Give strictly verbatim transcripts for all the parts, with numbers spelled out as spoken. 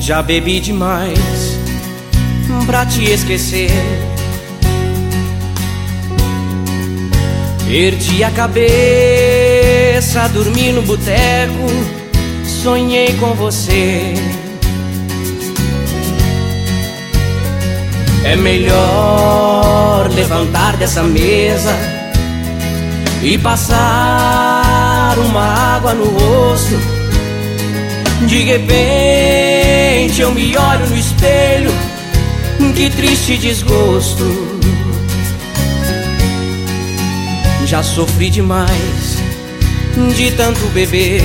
Já bebi demais pra te esquecer. Perdi a cabeça, dormi no boteco, sonhei com você. É melhor levantar dessa mesa e passar uma água no rosto. De repente eu me olho no espelho, que triste desgosto. Já sofri demais de tanto beber.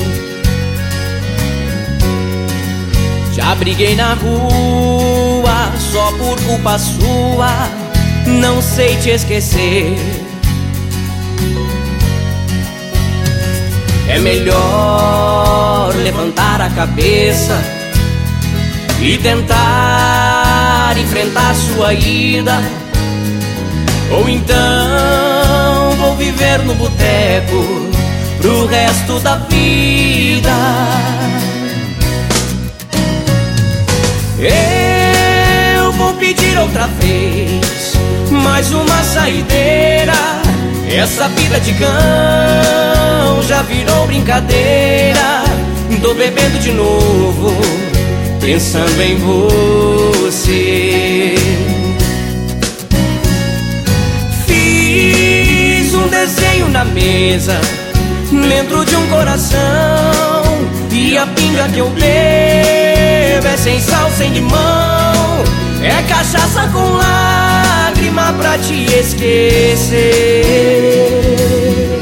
Já briguei na rua só por culpa sua, não sei te esquecer. É melhor levantar a cabeça e tentar enfrentar sua ida, ou então vou viver no boteco pro resto da vida. Eu vou pedir outra vez mais uma saideira. Essa vida de cão já virou brincadeira. Tô bebendo de novo, pensando em você. Fiz um desenho na mesa, dentro de um coração, e a pinga que eu bebo é sem sal, sem limão. É cachaça com lágrima pra te esquecer.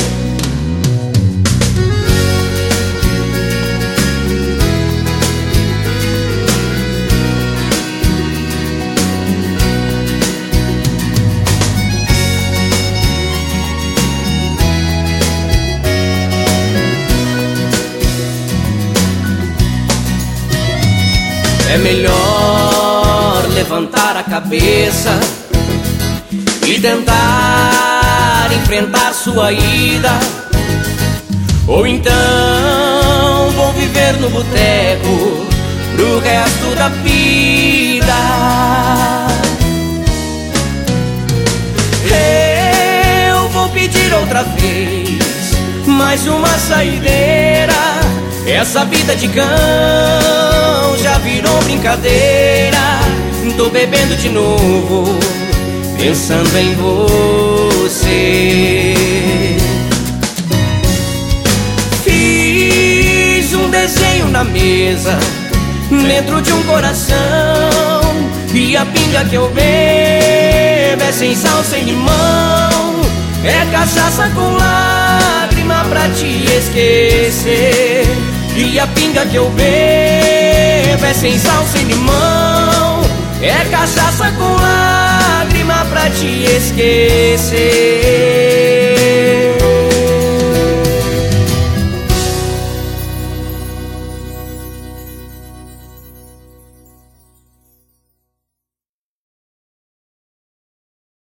É melhor levantar a cabeça e tentar enfrentar sua ida, ou então vou viver no boteco pro resto da vida. Eu vou pedir outra vez mais uma saideira. Essa vida de cão já virou brincadeira. Tô bebendo de novo, pensando em você. Fiz um desenho na mesa, dentro de um coração, e a pinga que eu bebo é sem sal, sem limão. É cachaça com lágrima pra te esquecer. E a pinga que eu bebo é sem sal, sem limão. É cachaça com lágrima pra te esquecer.